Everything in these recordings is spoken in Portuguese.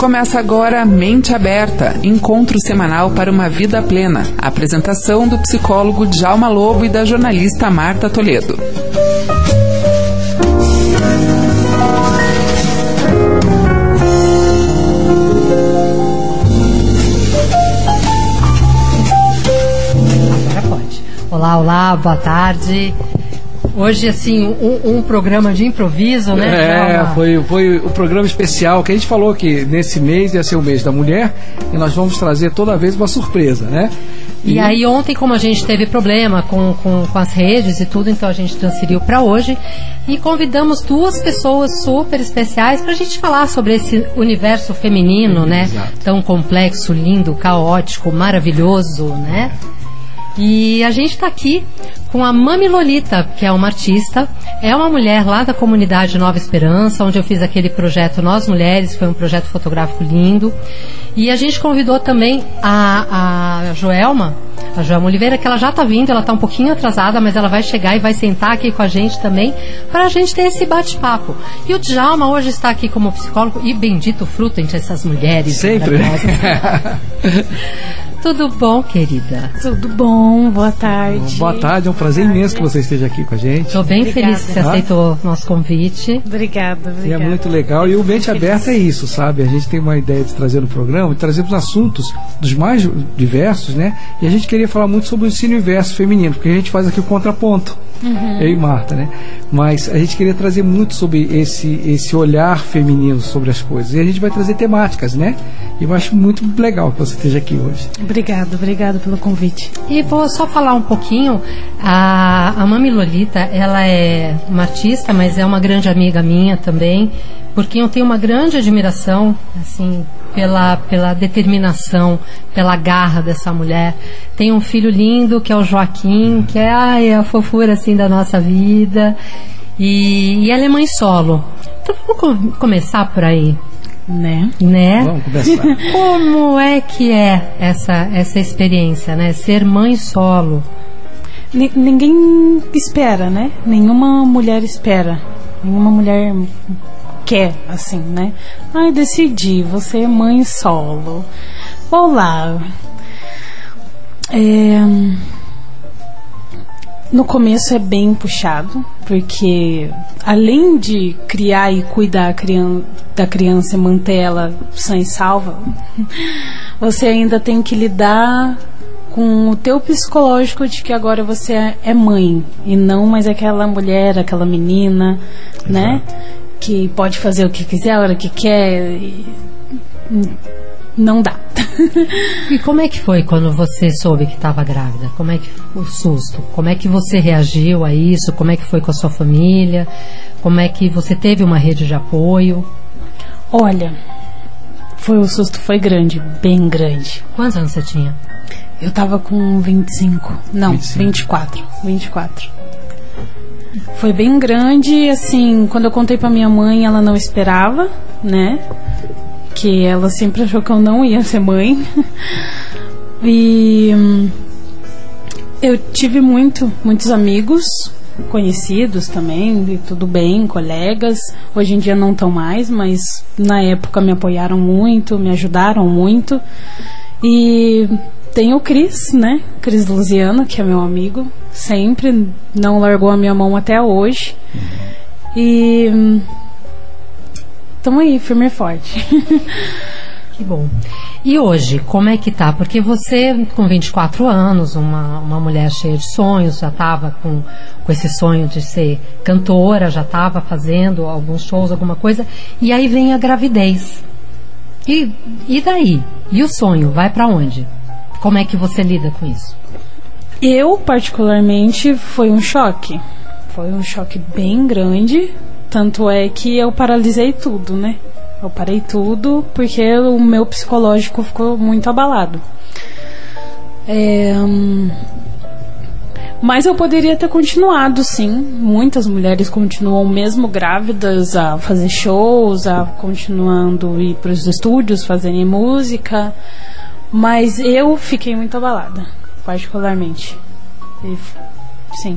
Começa agora Mente Aberta, encontro semanal para uma vida plena. A apresentação do psicólogo Djalma Lobo e da jornalista Marta Toledo. Agora pode. Olá, boa tarde. Hoje, assim, um programa de improviso, né? Foi o programa especial que a gente falou que nesse mês ia ser o mês da mulher e nós vamos trazer toda vez uma surpresa, né? E aí ontem, como a gente teve problema com as redes e tudo, então a gente transferiu para hoje e convidamos duas pessoas super especiais para a gente falar sobre esse universo feminino, né? Exato. Tão complexo, lindo, caótico, maravilhoso, né? E a gente está aqui com a Mami Lolita, que é uma artista, é uma mulher lá da comunidade Nova Esperança, onde eu fiz aquele projeto Nós Mulheres, foi um projeto fotográfico lindo. E a gente convidou também a Joelma Oliveira, que ela já está vindo, ela está um pouquinho atrasada, mas ela vai chegar e vai sentar aqui com a gente também, para a gente ter esse bate-papo. E o Djalma hoje está aqui como psicólogo, e bendito fruto entre essas mulheres. Sempre. Tudo bom, querida? Tudo bom, boa tarde. Boa tarde, é um prazer imenso que você esteja aqui com a gente. Estou bem feliz que você aceitou o nosso convite. Obrigada. E é muito legal. E o Mente Aberta é isso, sabe? A gente tem uma ideia de trazer no programa e trazemos assuntos dos mais diversos, né? E a gente queria falar muito sobre esse universo feminino, porque a gente faz aqui o contraponto. Eu e Marta, né? Mas a gente queria trazer muito sobre esse olhar feminino sobre as coisas. E a gente vai trazer temáticas, né? E eu acho muito legal que você esteja aqui hoje. Obrigada pelo convite. E vou só falar um pouquinho. A Mami Lolita, ela é uma artista, mas é uma grande amiga minha também, porque eu tenho uma grande admiração, assim, pela determinação, pela garra dessa mulher. Tem um filho lindo que é o Joaquim, que é a fofura assim da nossa vida, e ela é mãe solo. Então vamos começar por aí, né? Vamos começar. Como é que é essa experiência, né? Ser mãe solo. Ninguém espera, né? Nenhuma mulher espera. Nenhuma mulher quer, assim, né? Ai, decidi, você é mãe solo. Olá. No começo é bem puxado, porque além de criar e cuidar da criança e manter ela sã e salva, você ainda tem que lidar com o teu psicológico de que agora você é mãe e não mais aquela mulher, aquela menina, exato, né? Que pode fazer o que quiser, a hora que quer. Não dá. E como é que foi quando você soube que estava grávida? Como é que foi o susto? Como é que você reagiu a isso? Como é que foi com a sua família? Como é que você teve uma rede de apoio? Olha, o susto foi grande, bem grande. Quantos anos você tinha? Eu tava com 25. Não, 24. Foi bem grande, assim, quando eu contei pra minha mãe, ela não esperava, né? Que ela sempre achou que eu não ia ser mãe. E eu tive muitos amigos, conhecidos também, e tudo bem, colegas. Hoje em dia não estão mais, mas na época me apoiaram muito, me ajudaram muito. E tem o Cris, né? Cris Luziano, que é meu amigo, sempre não largou a minha mão até hoje. E estamos aí, firme e forte. Que bom. E hoje, como é que tá? Porque você, com 24 anos, uma mulher cheia de sonhos, já estava com esse sonho de ser cantora, já estava fazendo alguns shows, alguma coisa, e aí vem a gravidez. E daí? E o sonho? Vai para onde? Como é que você lida com isso? Eu, particularmente, foi um choque. Foi um choque bem grande. Tanto é que eu paralisei tudo, né? Eu parei tudo porque o meu psicológico ficou muito abalado. Mas eu poderia ter continuado, sim. Muitas mulheres continuam mesmo grávidas a fazer shows, a continuando ir para os estúdios, fazerem música. Mas eu fiquei muito abalada, particularmente. Sim.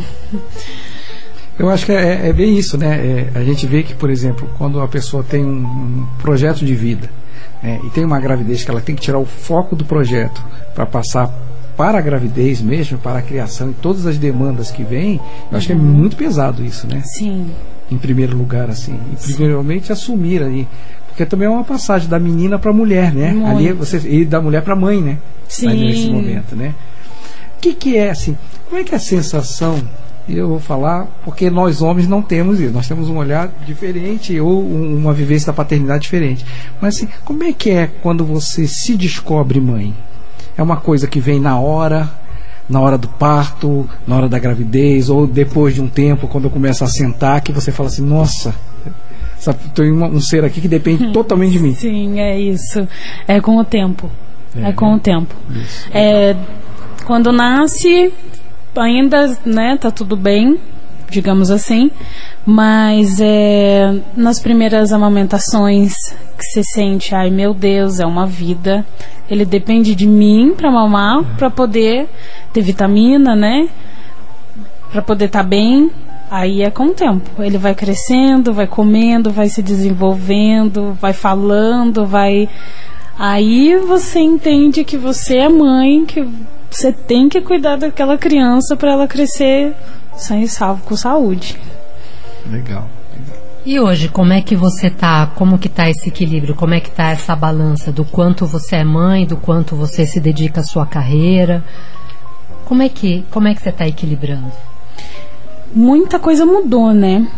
Eu acho que é bem isso, né? A gente vê que, por exemplo, quando a pessoa tem um projeto de vida, e tem uma gravidez que ela tem que tirar o foco do projeto para passar para a gravidez mesmo, para a criação e todas as demandas que vêm, eu acho que é muito pesado isso, né? Sim. Em primeiro lugar, assim. E primeiramente assumir ali. Porque também é uma passagem da menina para a mulher, né? Muito. Ali e da mulher para a mãe, né? Sim. Ali nesse momento, né? O que é, assim, como é que é a sensação? Eu vou falar, porque nós homens não temos isso, nós temos um olhar diferente ou uma vivência da paternidade diferente. Mas assim, como é que é quando você se descobre mãe? É uma coisa que vem na hora do parto, na hora da gravidez, ou depois de um tempo, quando eu começo a sentar, que você fala assim, nossa, tem um ser aqui que depende totalmente de mim. Sim, é isso. É com o tempo. É com o tempo. Isso. Quando nasce, ainda, né, tá tudo bem, digamos assim, mas nas primeiras amamentações que você sente, ai meu Deus, é uma vida, ele depende de mim para mamar, para poder ter vitamina, né, para poder estar bem. Aí é com o tempo, ele vai crescendo, vai comendo, vai se desenvolvendo, vai falando, aí você entende que você é mãe, que você tem que cuidar daquela criança para ela crescer sã e salvo, com saúde. Legal. E hoje, como é que você tá? Como que tá esse equilíbrio? Como é que tá essa balança do quanto você é mãe, do quanto você se dedica à sua carreira? Como é que você tá equilibrando? Muita coisa mudou, né?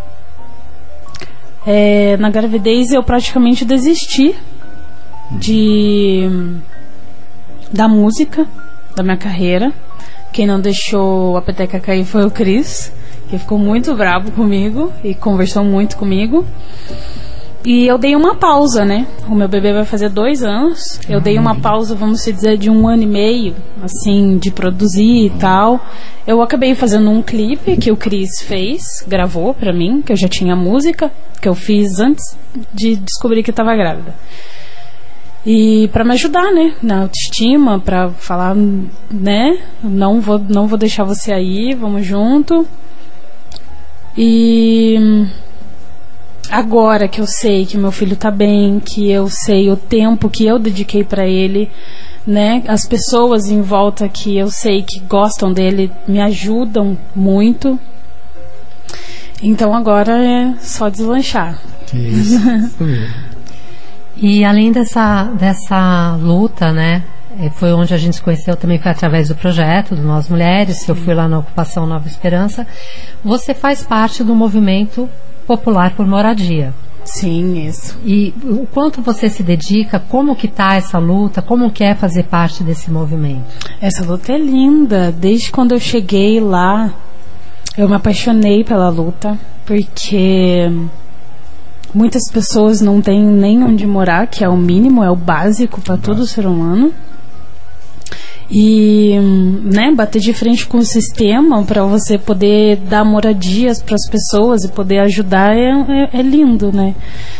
Na gravidez eu praticamente desisti da música, da minha carreira. Quem não deixou a peteca cair foi o Cris, que ficou muito bravo comigo e conversou muito comigo. E eu dei uma pausa, né? O meu bebê vai fazer 2 anos. Eu dei uma pausa, vamos dizer, de 1 ano e meio, assim, de produzir e tal. Eu acabei fazendo um clipe que o Cris fez, gravou pra mim, que eu já tinha música, que eu fiz antes de descobrir que eu tava grávida. E para me ajudar, né, na autoestima, para falar, né, não vou deixar você aí, vamos junto. E agora que eu sei que meu filho tá bem, que eu sei o tempo que eu dediquei para ele, né, as pessoas em volta que eu sei que gostam dele me ajudam muito. Então agora é só deslanchar. Isso. E além dessa luta, né, foi onde a gente se conheceu, também foi através do projeto do Nós Mulheres, que eu fui lá na Ocupação Nova Esperança. Você faz parte do movimento popular por moradia. Sim, isso. E o quanto você se dedica, como que tá essa luta, como que é fazer parte desse movimento? Essa luta é linda. Desde quando eu cheguei lá, eu me apaixonei pela luta, porque muitas pessoas não têm nem onde morar, que é o mínimo, é o básico para todo ser humano. E, né, bater de frente com o sistema para você poder dar moradias para as pessoas e poder ajudar é lindo, né?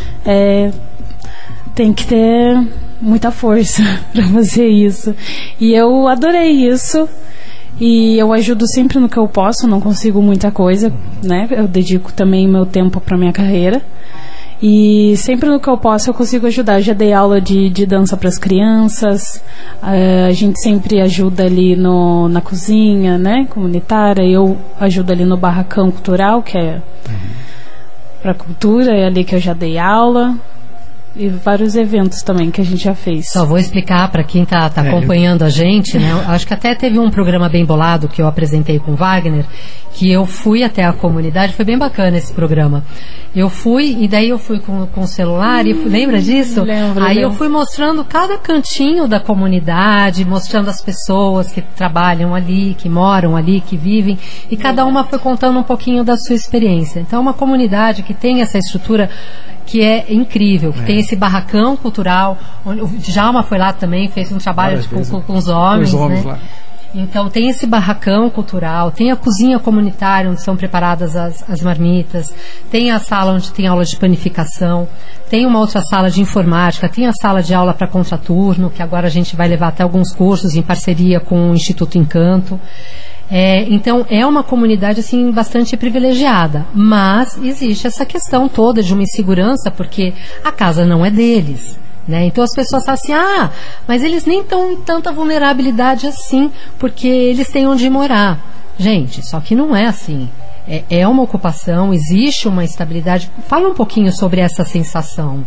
Tem que ter muita força para fazer isso. E eu adorei isso. E eu ajudo sempre no que eu posso, não consigo muita coisa, né? Eu dedico também meu tempo para minha carreira. E sempre no que eu posso eu consigo ajudar. Eu já dei aula de dança para as crianças. A gente sempre ajuda ali na cozinha, né, comunitária. Eu ajudo ali no barracão cultural, que é para cultura, é ali que eu já dei aula. E vários eventos também que a gente já fez. Só vou explicar para quem tá acompanhando a gente, né? Acho que até teve um programa bem bolado que eu apresentei com o Wagner, que eu fui até a comunidade, foi bem bacana esse programa. Eu fui, e daí eu fui com o celular, e lembra disso? Lembro. Aí eu fui mostrando cada cantinho da comunidade, mostrando as pessoas que trabalham ali, que moram ali, que vivem, e cada uma foi contando um pouquinho da sua experiência. Então é uma comunidade que tem essa estrutura que é incrível, que tem esse barracão cultural, onde o Djalma foi lá também, fez um trabalho com os homens, né? Lá. Então tem esse barracão cultural, tem a cozinha comunitária onde são preparadas as marmitas, tem a sala onde tem aula de panificação, tem uma outra sala de informática, tem a sala de aula para contraturno, que agora a gente vai levar até alguns cursos em parceria com o Instituto Encanto. Então é uma comunidade assim bastante privilegiada, mas existe essa questão toda de uma insegurança, porque a casa não é deles, Né? Então as pessoas falam assim, mas eles nem estão em tanta vulnerabilidade assim, porque eles têm onde morar. Gente, só que não é assim. É uma ocupação, existe uma estabilidade. Fala um pouquinho sobre essa sensação.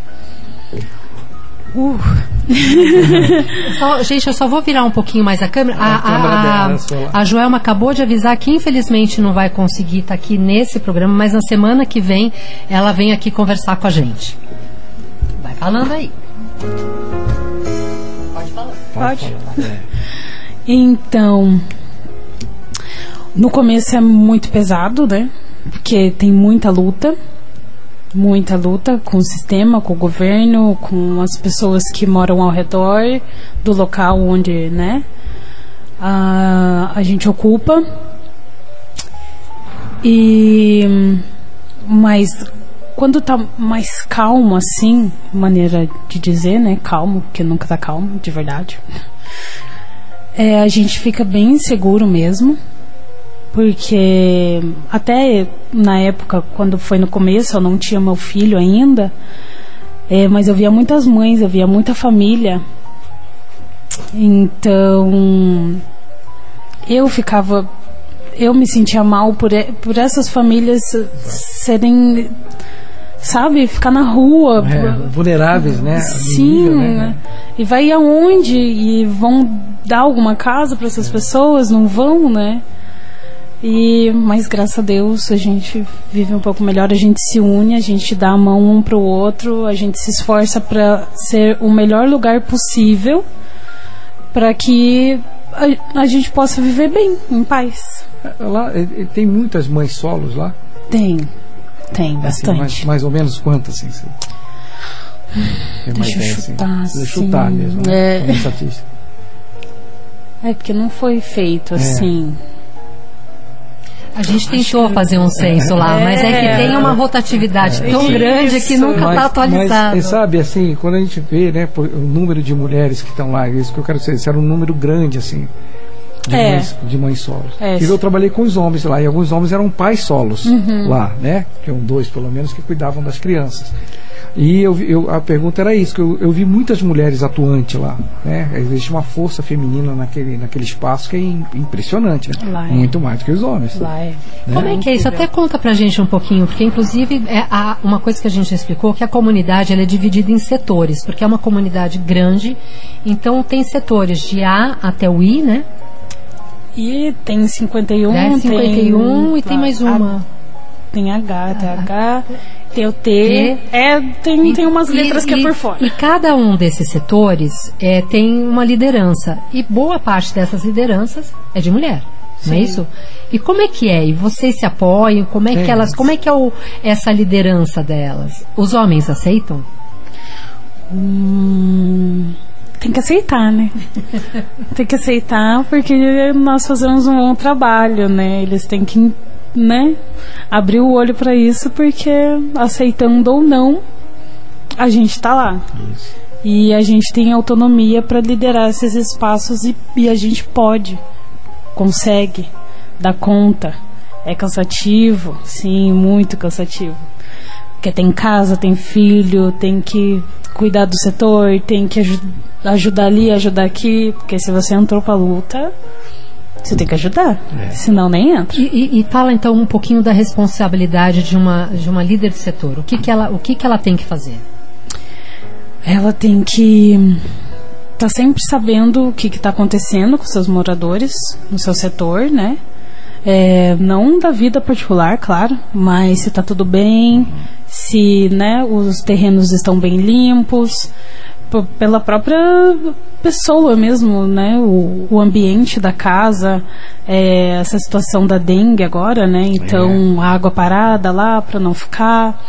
Gente, eu só vou virar um pouquinho mais a câmera. A Joelma acabou de avisar que infelizmente não vai conseguir estar aqui nesse programa, mas na semana que vem ela vem aqui conversar com a gente. Vai falando aí. Pode falar. Pode. Então, no começo é muito pesado, né? Porque tem muita luta com o sistema, com o governo, com as pessoas que moram ao redor do local onde, né, a gente ocupa. Mas quando tá mais calmo, assim, maneira de dizer, né, calmo, porque nunca tá calmo, de verdade, a gente fica bem inseguro mesmo. Porque até na época, quando foi no começo, eu não tinha meu filho ainda, mas eu via muitas mães, eu via muita família. Então eu me sentia mal por essas famílias serem, sabe, ficar na rua. Vulneráveis, né? Sim, nível, né? E vai aonde? E vão dar alguma casa para essas pessoas? Não vão, né? Mas graças a Deus a gente vive um pouco melhor, a gente se une, a gente dá a mão um pro outro, a gente se esforça para ser o melhor lugar possível para que a gente possa viver bem, em paz. Lá tem muitas mães solos lá? Tem bastante. Assim, mais ou menos quantas, assim? Deixa eu chutar, assim. Chutar mesmo, né? Como estatística. Porque não foi feito assim. A gente tentou fazer um censo lá, mas é que tem uma rotatividade tão grande que nunca está atualizado. Mas sabe, assim, quando a gente vê, né, o número de mulheres que estão lá, isso que eu quero dizer, isso era um número grande, assim, de mães solos. E eu trabalhei com os homens lá, e alguns homens eram pais solos lá, né? Tinham 2, pelo menos, que cuidavam das crianças. E a pergunta era isso, que eu vi muitas mulheres atuantes lá, né? Existe uma força feminina naquele espaço que é impressionante, né? Muito mais do que os homens. Né? Como é que é isso? Até conta pra gente um pouquinho, porque inclusive uma coisa que a gente explicou, que a comunidade ela é dividida em setores, porque é uma comunidade grande, então tem setores de A até o I, né? E tem 51, e tem mais uma. Tem H, tem H, tem o T. Tem umas letras que é por fora. E cada um desses setores tem uma liderança. E boa parte dessas lideranças é de mulher. Não é isso? E como é que é? E vocês se apoiam? Como é que elas? Como é que é essa liderança delas? Os homens aceitam? Tem que aceitar, né? Tem que aceitar porque nós fazemos um bom trabalho, né? Eles têm que, né, abrir o olho para isso, porque aceitando ou não, a gente tá lá. Isso. E a gente tem autonomia para liderar esses espaços e a gente consegue dar conta. É cansativo, sim, muito cansativo. Porque tem casa, tem filho, tem que cuidar do setor, tem que ajudar ali, ajudar aqui, porque se você entrou pra luta, você tem que ajudar, senão nem entra. E fala então um pouquinho da responsabilidade de uma líder de setor. O que ela tem que fazer? Ela tem que estar sempre sabendo o que está acontecendo com seus moradores no seu setor, né? Não da vida particular, claro, mas se está tudo bem, se, né, os terrenos estão bem limpos, pela própria pessoa mesmo, né, o ambiente da casa, essa situação da dengue agora, né, então água parada lá para não ficar,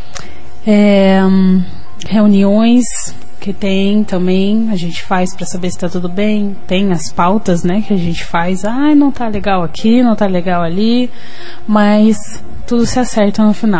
reuniões que tem também, a gente faz para saber se está tudo bem, tem as pautas, né, que a gente faz, não tá legal aqui, não tá legal ali, mas tudo se acerta no final.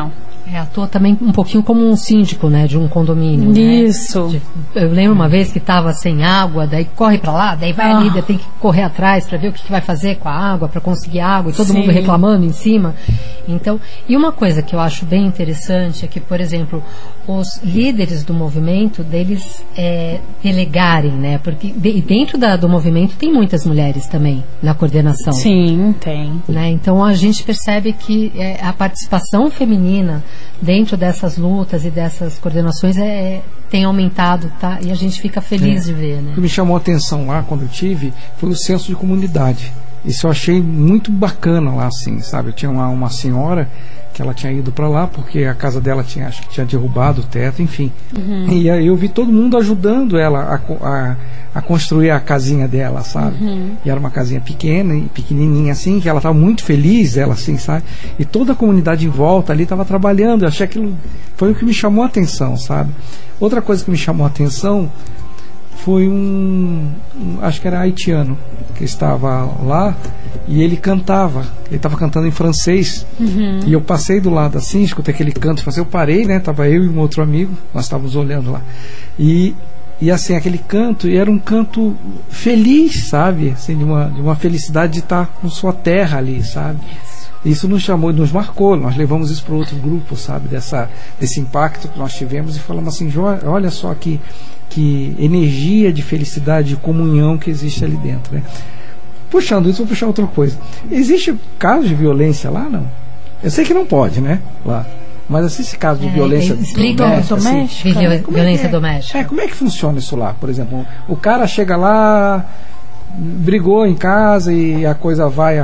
Atua também um pouquinho como um síndico, né, de um condomínio. Isso. Né? Eu lembro uma vez que estava sem água, daí corre para lá, daí vai ali, daí tem que correr atrás para ver o que vai fazer com a água, para conseguir água, e todo mundo reclamando em cima. Então, e uma coisa que eu acho bem interessante é que, por exemplo, os líderes do movimento, deles delegarem, né, porque dentro do movimento tem muitas mulheres também na coordenação. Sim, tem. Né? Então a gente percebe que a participação feminina dentro dessas lutas e dessas coordenações tem aumentado, tá? E a gente fica feliz de ver, né? O que me chamou a atenção lá quando eu tive foi o senso de comunidade. Isso eu achei muito bacana lá, assim, sabe? Eu tinha uma senhora que ela tinha ido para lá porque a casa dela acho que tinha derrubado o teto, enfim. E aí eu vi todo mundo ajudando ela a construir a casinha dela, sabe? E era uma casinha pequena e pequenininha assim, que ela estava muito feliz, ela assim, sabe? E toda a comunidade em volta ali estava trabalhando. Eu achei aquilo, foi o que me chamou a atenção, sabe? Outra coisa que me chamou a atenção foi acho que era haitiano que estava lá e ele cantava, ele estava cantando em francês, e eu passei do lado assim, escutei aquele canto, eu parei, né, tava eu e um outro amigo, nós estávamos olhando lá, e assim, aquele canto, e era um canto feliz, sabe, assim, de uma felicidade de estar com sua terra ali, sabe. Isso nos chamou, nos marcou, nós levamos isso para outro grupo, sabe, desse impacto que nós tivemos, e falamos assim, olha só que energia de felicidade, de comunhão que existe ali dentro, né? Puxando isso, vou puxar outra coisa. Existe caso de violência lá, não? Eu sei que não pode, né? Lá. Mas assim, esse caso de violência doméstica. Assim, violência doméstica. Como é que funciona isso lá? Por exemplo, o cara chega lá, brigou em casa e a coisa vai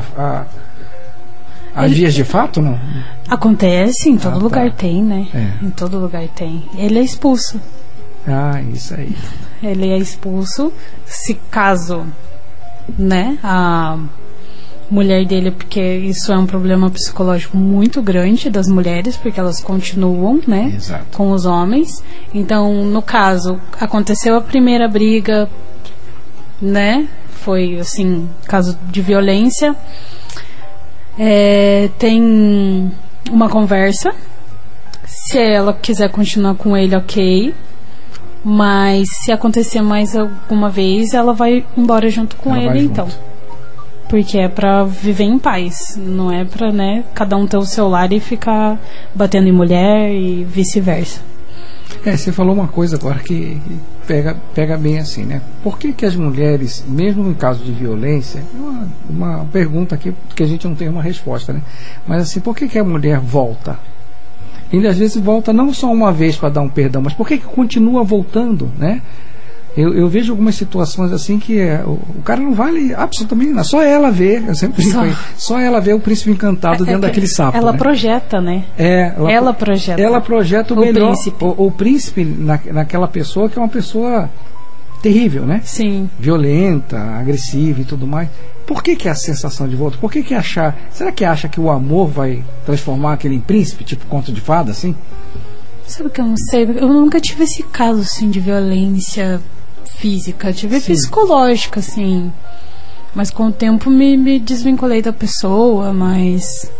a vias de fato, não? Acontece, em todo lugar tem, né? Em todo lugar tem. Ele é expulso. Isso aí. Ele é expulso. Se caso, né, a mulher dele, porque isso é um problema psicológico muito grande das mulheres, porque elas continuam, né, com os homens. Então, no caso, aconteceu a primeira briga, né, foi assim, caso de violência, tem uma conversa. Se ela quiser continuar com ele, ok. Mas se acontecer mais alguma vez, ela vai embora junto com ele, então. Porque é pra viver em paz. Não é pra, né, cada um ter o seu lar e ficar batendo em mulher e vice-versa. Você falou uma coisa agora que pega bem assim, né? Por que as mulheres, mesmo em caso de violência, uma pergunta aqui que a gente não tem uma resposta, né? Mas assim, por que a mulher volta? Ele às vezes volta não só uma vez para dar um perdão, mas por que continua voltando, né? Eu vejo algumas situações assim que o cara não vale absolutamente nada, só ela vê, eu sempre digo aí, só ela vê o príncipe encantado dentro daquele sapo. Ela, né, projeta, né? Ela projeta o melhor, o príncipe naquela pessoa que é uma pessoa terrível, né? Sim. Violenta, agressiva e tudo mais. Por que é a sensação de volta? Por que achar? Será que acha que o amor vai transformar aquele em príncipe, tipo conto de fada, assim? Sabe que eu não sei? Eu nunca tive esse caso, assim, de violência física. Tive psicológica, assim. Mas com o tempo me desvinculei da pessoa, mas...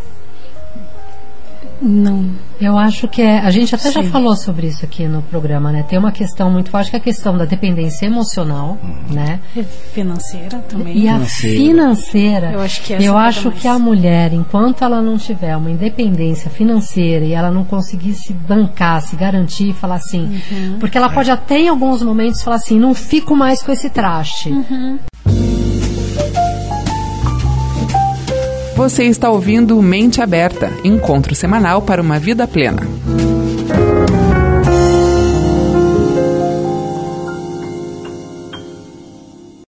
Não. Eu acho que a gente até já falou sobre isso aqui no programa, né? Tem uma questão muito forte que é a questão da dependência emocional, né? E financeira também. E a financeira, eu acho que a mulher, enquanto ela não tiver uma independência financeira e ela não conseguir se bancar, se garantir, falar assim, porque ela pode até em alguns momentos falar assim, não fico mais com esse traste. Você está ouvindo Mente Aberta, encontro semanal para uma vida plena.